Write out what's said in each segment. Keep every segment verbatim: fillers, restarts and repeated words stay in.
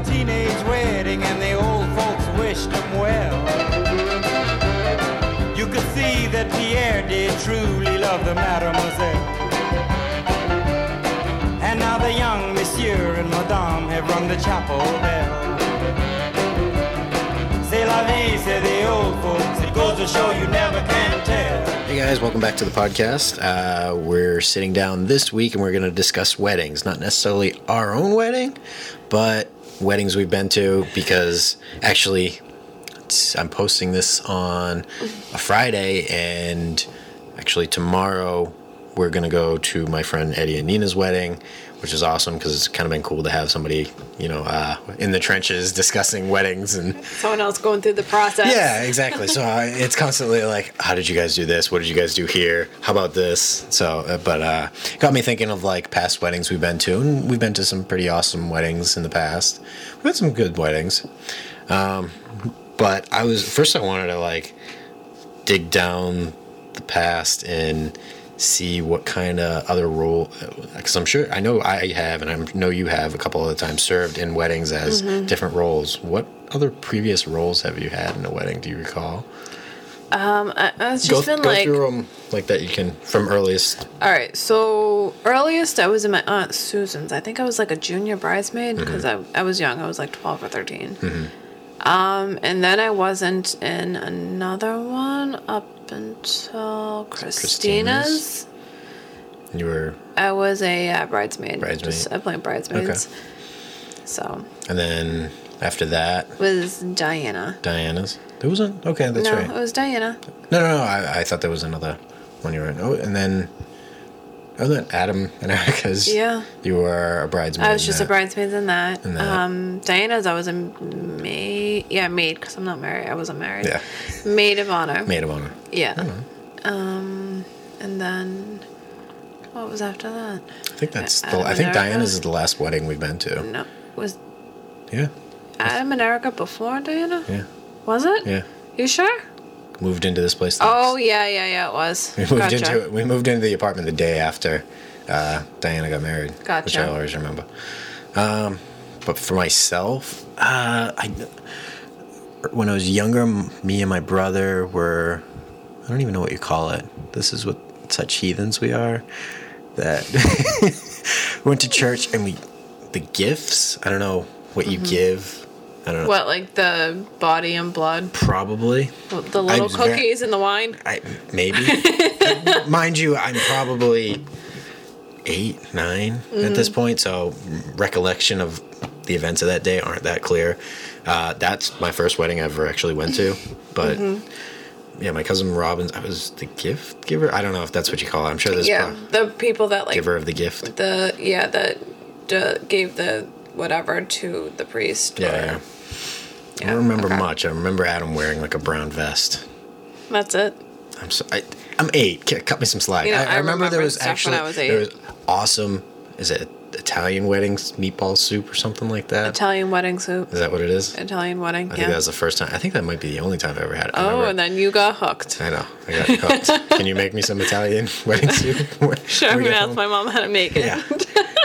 a teenage wedding and the old folks wished them well. You could see that Pierre did truly love the mademoiselle. And now the young monsieur and madame have rung the chapel bell. C'est la vie, say the old folks. It goes to show you never can tell. Hey guys, welcome back to the podcast. Uh, we're sitting down this week and we're going to discuss weddings. Not necessarily our own wedding, but weddings we've been to, because actually it's, I'm posting this on a Friday, and actually tomorrow we're going to go to my friend Eddie and Nina's wedding, which is awesome because it's kind of been cool to have somebody, you know, uh, in the trenches discussing weddings and someone else going through the process. Yeah, exactly. So uh, it's constantly like, how did you guys do this? What did you guys do here? How about this? So, uh, but uh, got me thinking of like past weddings we've been to, and we've been to some pretty awesome weddings in the past. We've had some good weddings. Um, but I was, first I wanted to like dig down the past and see what kind of other role, because I'm sure I know I have, and I know you have a couple of times served in weddings as mm-hmm. different roles. What other previous roles have you had in a wedding? Do you recall? Um, I, it's just go, been go like through them like that. You can from earliest. All right, so earliest I was in my aunt Susan's. I think I was like a junior bridesmaid because mm-hmm. I I was young. I was like twelve or thirteen. Mm-hmm. Um, and then I wasn't in another one up until Christina's. Christina's. You were. I was a uh, bridesmaid. Bridesmaid. Just, I played bridesmaids. Okay. So. And then after that was Diana. Diana's. There wasn't. Okay, that's no, right. No, it was Diana. No, no, no. I, I thought there was another one you were in. Oh, and then. Oh, then Adam and Erica's. Yeah. You were a bridesmaid. I was just that. a bridesmaid in that. In that. Um, Diana's, I was a maid. Yeah, maid, because I'm not married. I wasn't married. Yeah. Maid of honor. Maid of honor. Yeah. Um, and then what was after that? I think that's. Adam the, I think Erica? Diana's is the last wedding we've been to. No, was. Yeah. Adam and Erica before Diana? Yeah. Was it? Yeah. You sure? Moved into this place. Oh yeah, yeah, yeah. It was. We moved gotcha. into it. We moved into the apartment the day after uh, Diana got married. Gotcha. Which I always remember. Um, but for myself, uh, I when I was younger, me and my brother were. I don't even know what you call it. This is what such heathens we are. That we went to church and we the gifts. I don't know what you mm-hmm. give. I don't know. What, like the body and blood? Probably. The little cookies very, and the wine? I Maybe. Mind you, I'm probably eight, nine mm-hmm. at this point, so recollection of the events of that day aren't that clear. Uh, that's my first wedding I ever actually went to, but mm-hmm. yeah, my cousin Robin's, I was the gift giver? I don't know if that's what you call it. I'm sure there's yeah, pro- the people that like... Giver of the gift. The, yeah, that uh, gave the whatever to the priest. Yeah, or, yeah. Yeah, I don't remember okay. much. I remember Adam wearing like a brown vest. That's it. I'm so, I, I'm eight. Cut me some slack. You know, I, I, I remember, remember there was stuff actually when I was eight. there was awesome. Is it Italian weddings meatball soup or something like that? Italian wedding soup. Is that what it is? Italian wedding. I yeah. think that was the first time. I think that might be the only time I ever had it. I oh, remember, and then you got hooked. I know. I got hooked. Can you make me some Italian wedding soup? Sure. I'm gonna ask my mom how to make it. Yeah.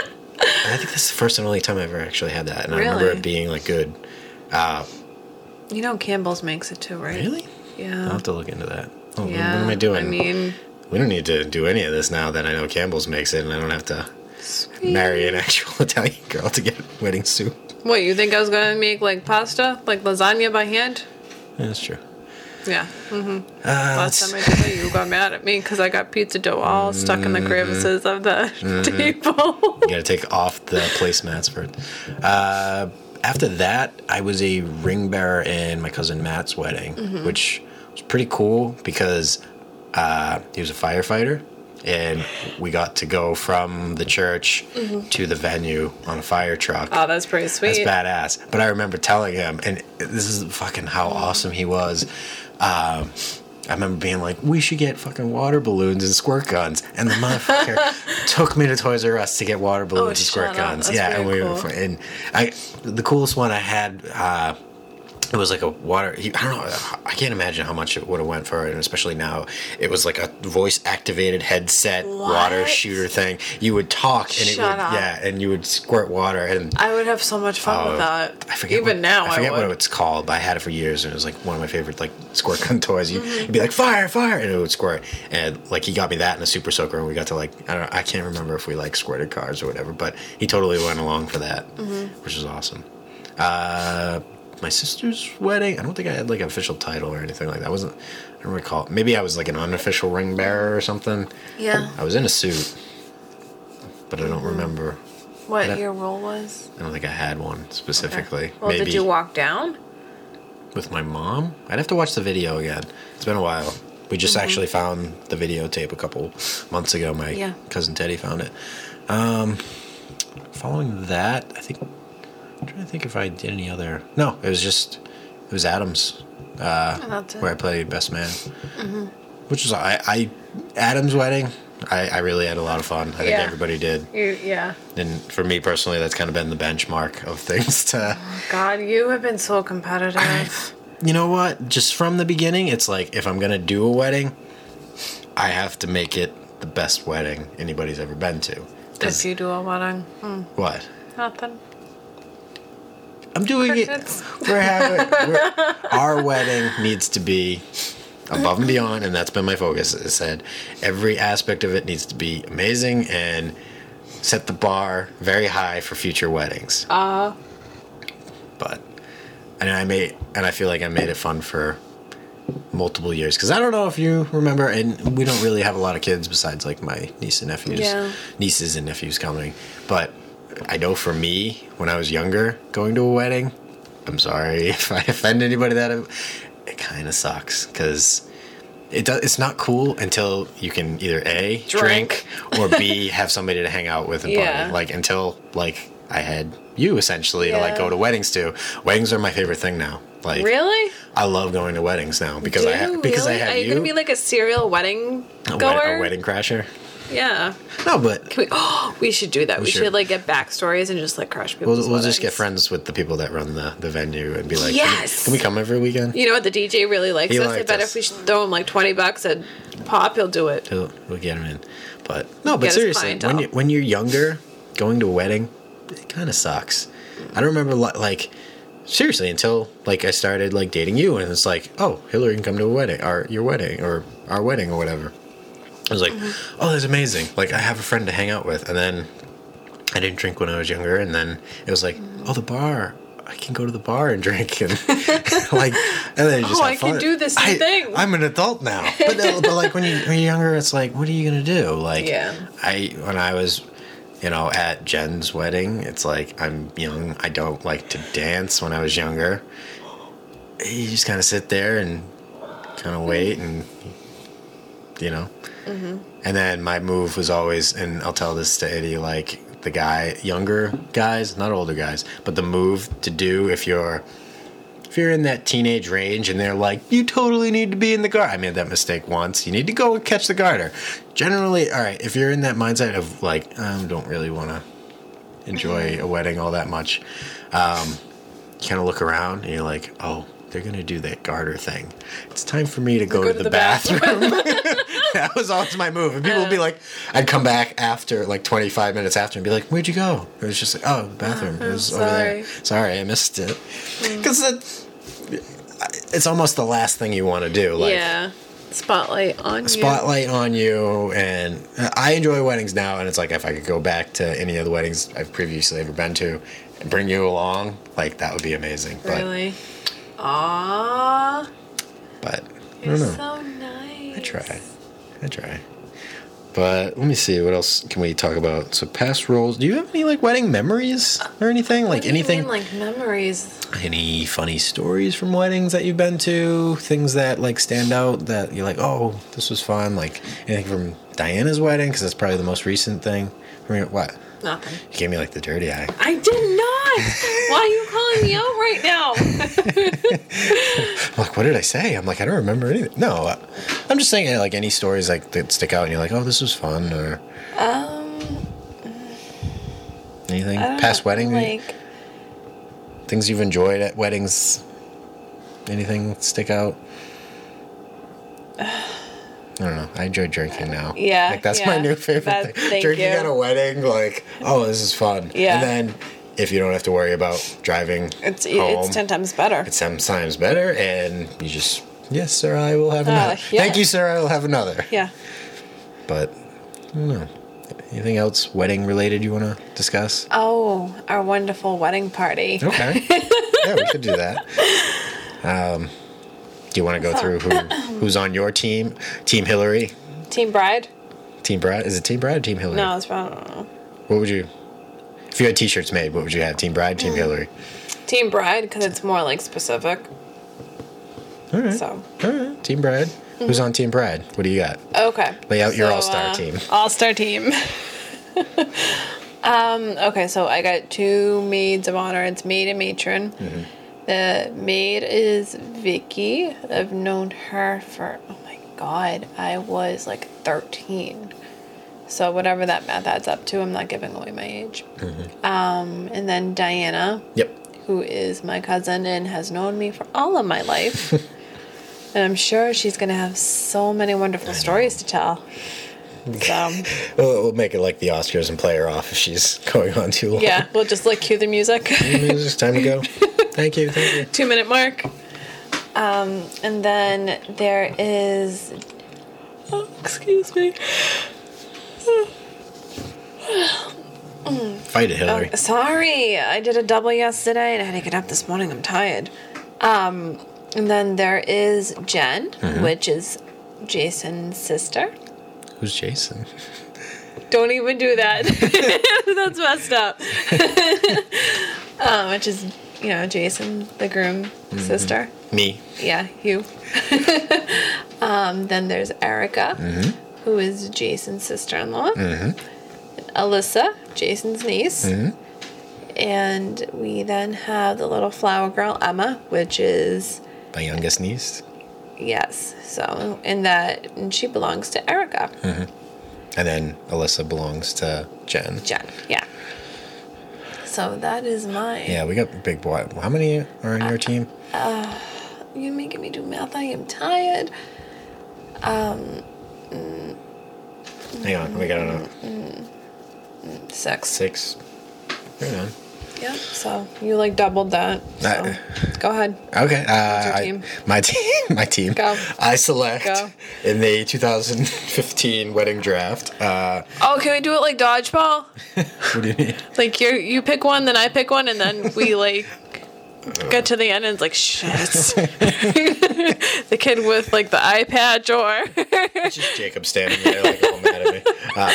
I think that's the first and only time I ever actually had that, and really? I remember it being like good. Uh, you know, Campbell's makes it too, right? Really? Yeah. I'll have to look into that. Oh, yeah. What am I doing? I mean, we don't need to do any of this now that I know Campbell's makes it, and I don't have to Sweet. marry an actual Italian girl to get wedding soup. What, you think I was gonna make like pasta, like lasagna by hand? Yeah, that's true. Yeah. Mm-hmm. Uh, Last time I did it, you got mad at me because I got pizza dough all mm-hmm. stuck in the crevices of the mm-hmm. table. You gotta take off the placemats for it. Uh, after that, I was a ring bearer in my cousin Matt's wedding, mm-hmm. which was pretty cool because uh, he was a firefighter, and we got to go from the church mm-hmm. to the venue on a fire truck. Oh, that's pretty sweet. That's badass. But I remember telling him, and this is fucking how awesome he was. Um, I remember being like, we should get fucking water balloons and squirt guns. And the motherfucker took me to Toys R Us to get water balloons oh, and squirt shut guns. Up. That's yeah, and we cool. were, and I the coolest one I had uh, it was like a water. He, I don't know. I can't imagine how much it would have went for it, and especially now, it was like a voice activated headset What? water shooter thing. You would talk, and it Shut would up. yeah, and you would squirt water, and I would have so much fun Oh, with that. I forget. Even what, now, I forget I would. what it's called, but I had it for years, and it was like one of my favorite like squirt gun toys. You, You'd be like fire, fire, and it would squirt. And like he got me that in a Super Soaker, and we got to like I don't know, I can't remember if we like squirted cars or whatever, but he totally went along for that, which was awesome. Uh, my sister's wedding. I don't think I had like an official title or anything like that. I wasn't. I don't recall. Maybe I was like an unofficial ring bearer or something. Yeah. I was in a suit, but I don't remember. What I- your role was? I don't think I had one specifically. Well, Maybe did you walk down? with my mom. I'd have to watch the video again. It's been a while. We just actually found the videotape a couple months ago. My Yeah. cousin Teddy found it. Um, following that, I think I'm trying to think if I did any other. No, it was just it was Adam's uh, Oh, that's it. where I played best man, which was I, I Adam's wedding. I, I really had a lot of fun. I think Yeah. everybody did. You, yeah. And for me personally, that's kind of been the benchmark of things to. God, you have been so competitive. You know what? Just from the beginning, it's like if I'm gonna do a wedding, I have to make it the best wedding anybody's ever been to. 'Cause- If you do a wedding, hmm, what? nothing. I'm doing Crickets. it. We're having we're, our wedding needs to be above and beyond, and that's been my focus. I said every aspect of it needs to be amazing and set the bar very high for future weddings. Uh, But and I made and I feel like I made it fun for multiple years because I don't know if you remember, and we don't really have a lot of kids besides like my niece and nephews, Yeah. nieces and nephews coming. But I know for me, when I was younger, going to a wedding, I'm sorry if I offend anybody that it kind of sucks because it does. It's not cool until you can either A, drink, Drink. or B, have somebody to hang out with and Yeah. party. Like until like I had you essentially to like Yeah. go to weddings to. Weddings are my favorite thing now. Like really? I love going to weddings now because Do I have you because really? I have Are you, you. gonna be like a serial wedding a, wed- goer? a wedding crasher. Yeah. No, but Can we, oh, we should do that. We, should. should. like get backstories and just like crush people's we'll we'll just get weddings. friends with the people that run the, the venue and be like, Yes! can we, can we come every weekend? You know what? The D J really likes He us. I liked bet us. if we should throw him like twenty bucks at pop, he'll do it. We'll, we'll get them in. But no, but Get his seriously, when clientele. you when you're younger, going to a wedding, it kind of sucks. I don't remember li- like seriously until like I started like dating you, and it's like, oh, Hillary can come to a wedding, or your wedding, or our wedding, or whatever. I was like, Mm-hmm. oh, that's amazing. Like I have a friend to hang out with, and then I didn't drink when I was younger, and then it was like, oh, the bar. I can go to the bar and drink and like, and then you just Oh, have I can fun. do this new I, thing. I'm an adult now, but, no, but like when you when you're younger, it's like, what are you gonna do? Like, Yeah. I when I was, you know, at Jen's wedding, it's like I'm young. I don't like to dance. When I was younger, you just kind of sit there and kind of wait, and you know. Mm-hmm. And then my move was always, and I'll tell this to Eddie, like the guy, younger guys, not older guys, but the move to do if you're if you're in that teenage range and they're like, you totally need to be in the garter. I made that mistake once. You need to go and catch the garter. Generally, all right, if you're in that mindset of like, I don't really want to enjoy a wedding all that much, um, you kind of look around and you're like, oh, they're going to do that garter thing. It's time for me to go, to, the, bathroom. That was always my move. And people would be like, I'd come back after, like twenty-five minutes after and be like, where'd you go? It was just like, oh, the bathroom. It was over there. Sorry, I missed it. Because it's almost the last thing you want to do. Like, yeah. Spotlight on you. spotlight on you. And I enjoy weddings now. And it's like, if I could go back to any of the weddings I've previously ever been to and bring you along, like, that would be amazing. But, Really? Aww. but I You're don't know. so nice. I try. I try. But let me see, what else can we talk about? So past roles. Do you have any like wedding memories or anything? Like What do you anything? mean, like memories? Any funny stories from weddings that you've been to? Things that like stand out that you're like, oh, this was fun. Like anything from Diana's wedding, because that's probably the most recent thing. I mean, what? Nothing. You gave me like the dirty eye. I did not. Why are you calling me out right now? I'm like, what did I say? I'm like, I don't remember anything. No, uh, I'm just saying like any stories like that stick out and you're like, oh, this was fun, or um, anything I don't past know, wedding like things you've enjoyed at weddings. anything stick out? I don't know. I enjoy drinking now. Yeah, Like, that's yeah. my new favorite That- thing. thank Drinking you. at a wedding, like, oh, this is fun. Yeah. And then if you don't have to worry about driving It's home, it's ten times better. it's ten times better, and you just, yes, sir, I will have Uh, another. yeah. Thank you, sir, I will have another. Yeah. But, I don't know. Anything else wedding related you want to discuss? Oh, our wonderful wedding party. Okay. Yeah, we could do that. Um, do you want to go through who who's on your team? Team Hillary? Team bride? Team Brad? Is it Team Brad or Team Hillary? No, it's probably What would you, if you had t-shirts made, what would you have? Team Brad, Team Hillary? Team bride because it's more like specific. All right. So All right. Team Brad. Who's on Team Brad? What do you got? okay. Lay out your So, all-star uh, team. All-star team. um, okay, so I got two maids of honor. It's maid and matron. Mm-hmm. The maid is Vicky. I've known her for, oh my god, I was like thirteen. So whatever that math adds up to, I'm not giving away my age. Mm-hmm. Um, and then Diana, Yep. who is my cousin and has known me for all of my life. And I'm sure she's going to have so many wonderful stories to tell. So, We'll, we'll make it like the Oscars and play her off if she's going on too long. yeah, we'll just like cue the music. It's time to go. Thank you. Thank you. Two minute mark. Um, and then there is. Oh, excuse me. Fight it, Hillary. Oh, sorry, I did a double yesterday and I had to get up this morning. I'm tired. Um, and then there is Jen, Mm-hmm. which is Jason's sister. Who's Jason? Don't even do that. That's messed up. um, which is, you know, Jason, the groom Mm-hmm. sister. Me. Yeah, you. um, then there's Erica, Mm-hmm. who is Jason's sister-in-law. Alyssa, Jason's niece. Mm-hmm. And we then have the little flower girl, Emma, which is, My youngest niece. yes, so, and that, and she belongs to Erica. And then Alyssa belongs to Jen. Jen, yeah. So that is my. Yeah, we got big boy. How many are on your team? You're making me do math. I am tired. Hang on, we got a Six. six. Right on. Yeah. So you like doubled that. So Uh, go ahead. Okay. Uh, your I- team? my team. My team. Go. I select Go. in the two thousand fifteen wedding draft. Uh, Oh, can we do it like dodgeball? what do you need? Like you you pick one, then I pick one, and then we like get to the end and it's like shit. The kid with like the eye patch or It's just Jacob standing there like all mad at me. Uh,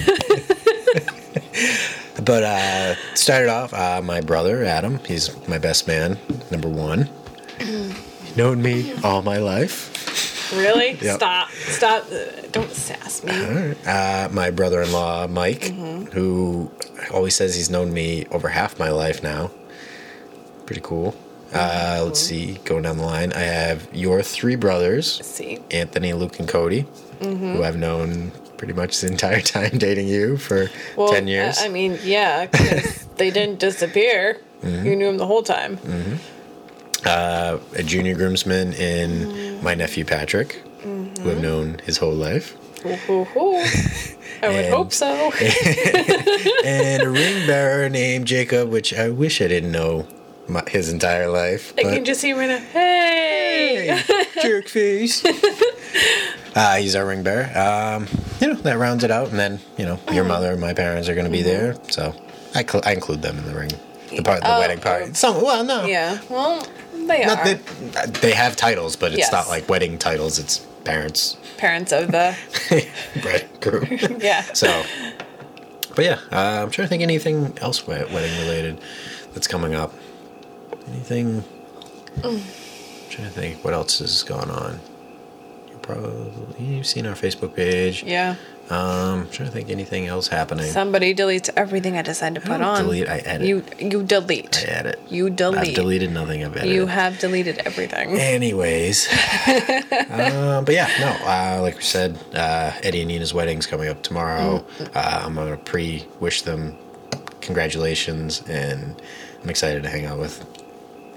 but uh, started off, uh, my brother Adam. He's my best man, number one. He's known me all my life. really Yep. stop stop uh, don't sass me. Uh, my brother-in-law Mike, Mm-hmm. who always says he's known me over half my life now. Pretty cool. Uh, let's see, going down the line, I have your three brothers, Let's see. Anthony, Luke, and Cody, Mm-hmm. who I've known pretty much the entire time dating you for Well, ten years. I I mean, yeah, 'cause they didn't disappear. Mm-hmm. You knew them the whole time. uh, a junior groomsman in Mm-hmm. my nephew Patrick, who I've known his whole life, Ooh, ooh, ooh. I would And- hope so. and a ring bearer named Jacob, which I wish I didn't know my, his entire life. I but- can just see him right now. Hey! jerk face. uh, he's our ring bearer. Um, you know, that rounds it out, and then you know, your mother and my parents are going to be there, so I cl- I include them in the ring, the part, the Oh, wedding party. oh. Some, well, no, Yeah, well, they not are that they have titles, but it's Yes. not like wedding titles. It's parents, parents of the. bride, groom. Yeah. So, but yeah, uh, I'm trying to think anything else we- wedding related that's coming up. Anything? I'm trying to think what else is going on. You probably you've seen our Facebook page. Yeah. Um, I'm trying to think anything else happening. Somebody deletes everything I decide to I put don't on. delete, I edit. You you delete. I edit. You delete. I've deleted nothing. I've edited. You have deleted everything. Anyways, um, but yeah, no. Uh, like we said, uh, Eddie and Nina's wedding's coming up tomorrow. Uh, I'm gonna pre-wish them congratulations, and I'm excited to hang out with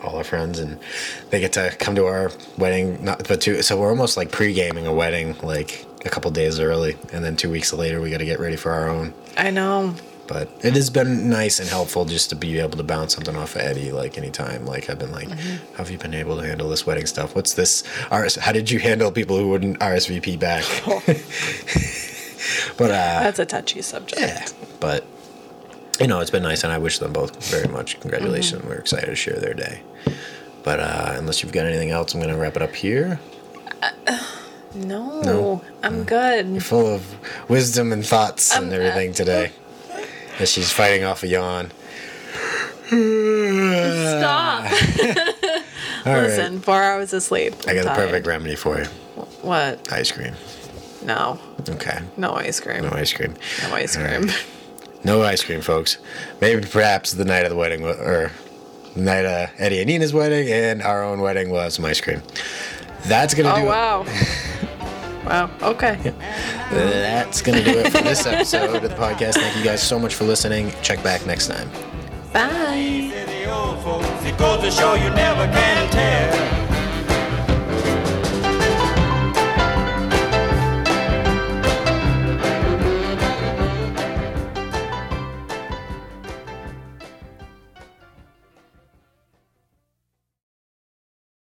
all our friends, and they get to come to our wedding. Not but two, so we're almost like pre-gaming a wedding like a couple days early, and then two weeks later we got to get ready for our own. I know. But it has been nice and helpful just to be able to bounce something off of Eddie, like anytime. Like I've been like, Mm-hmm. how have you been able to handle this wedding stuff? What's this? R S- how did you handle people who wouldn't R S V P back? Oh. But uh, That's a touchy subject. yeah, but you know, it's been nice, and I wish them both very much congratulations. Mm-hmm. We're excited to share their day. But uh, unless you've got anything else, I'm going to wrap it up here. No, No? I'm good. You're full of wisdom and thoughts and Um, everything uh, today. As she's fighting off a yawn. Stop. All right. Listen, four hours of sleep. I got the I'm perfect tired. remedy for you. What? Ice cream. No. Okay. No ice cream. No ice cream. No ice All cream. right. No ice cream, folks. Maybe perhaps the night of the wedding, wa- or the night of Eddie and Nina's wedding and our own wedding, will have some ice cream. That's going to Oh, do wow. Wow. Okay. it. That's going to do it for this episode of the podcast. Thank you guys so much for listening. Check back next time. Bye. The old folks, it goes to show you never can tell.